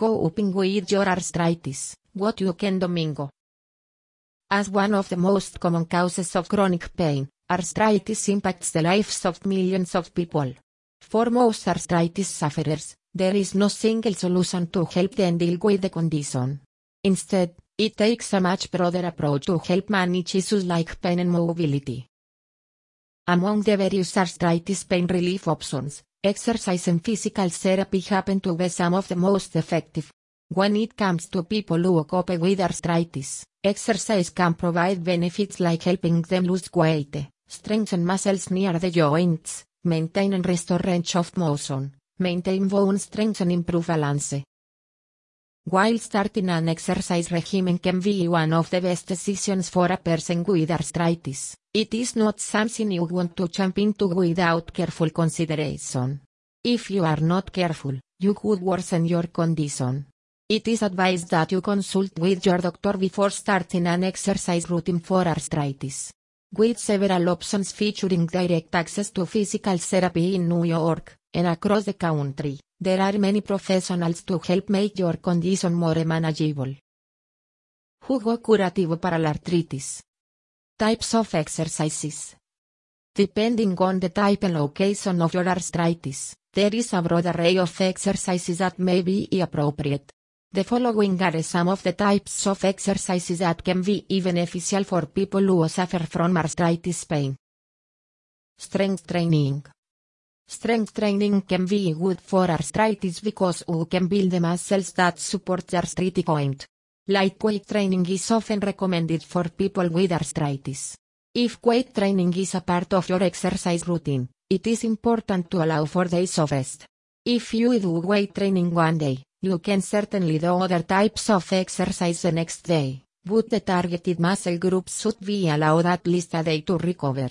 Coping with your arthritis, what you can do. As one of the most common causes of chronic pain, arthritis impacts the lives of millions of people. For most arthritis sufferers, there is no single solution to help them deal with the condition. Instead, it takes a much broader approach to help manage issues like pain and mobility. Among the various arthritis pain relief options, exercise and physical therapy happen to be some of the most effective. When it comes to people who cope with arthritis, exercise can provide benefits like helping them lose weight, strengthen muscles near the joints, maintain and restore range of motion, maintain bone strength and improve balance. While starting an exercise regimen can be one of the best decisions for a person with arthritis, it is not something you want to jump into without careful consideration. If you are not careful, you could worsen your condition. It is advised that you consult with your doctor before starting an exercise routine for arthritis. With several options featuring direct access to physical therapy in New York, and across the country, there are many professionals to help make your condition more manageable. Jugo curativo para la artritis. Types of exercises. Depending on the type and location of your arthritis, there is a broad array of exercises that may be appropriate. The following are some of the types of exercises that can be beneficial for people who suffer from arthritis pain. Strength training. Strength training can be good for arthritis because you can build the muscles that support the arthritic joint. Lightweight training is often recommended for people with arthritis. If weight training is a part of your exercise routine, it is important to allow for days of rest. If you do weight training one day, you can certainly do other types of exercise the next day, but the targeted muscle groups should be allowed at least a day to recover.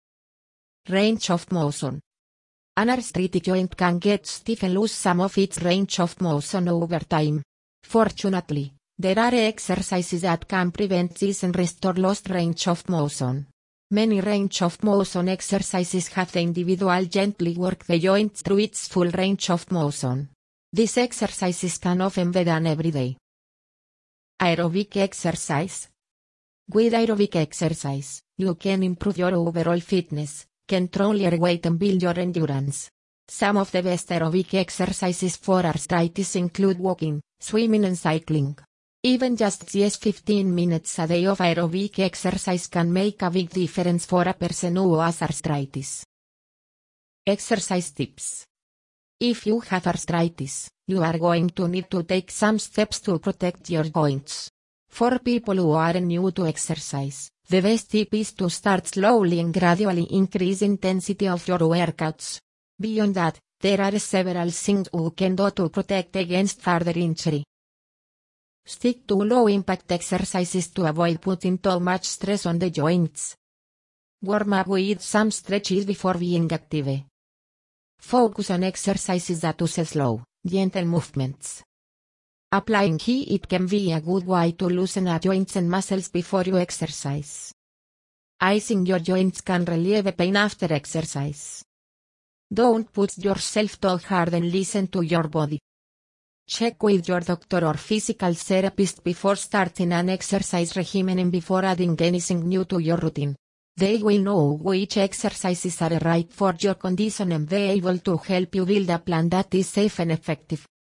Range of motion. An arthritic joint can get stiff and lose some of its range of motion over time. Fortunately, there are exercises that can prevent this and restore lost range of motion. Many range of motion exercises have the individual gently work the joint through its full range of motion. These exercises can often be done every day. Aerobic exercise. With aerobic exercise, you can improve your overall fitness, control your weight and build your endurance. Some of the best aerobic exercises for arthritis include walking, swimming and cycling. Even just 10-15 minutes a day of aerobic exercise can make a big difference for a person who has arthritis. Exercise tips. If you have arthritis, you are going to need to take some steps to protect your joints. For people who are new to exercise, the best tip is to start slowly and gradually increase intensity of your workouts. Beyond that, there are several things you can do to protect against further injury. Stick to low-impact exercises to avoid putting too much stress on the joints. Warm up with some stretches before being active. Focus on exercises that use slow, gentle movements. Applying heat can be a good way to loosen up joints and muscles before you exercise. Icing your joints can relieve pain after exercise. Don't push yourself too hard and listen to your body. Check with your doctor or physical therapist before starting an exercise regimen and before adding anything new to your routine. They will know which exercises are right for your condition and be able to help you build a plan that is safe and effective.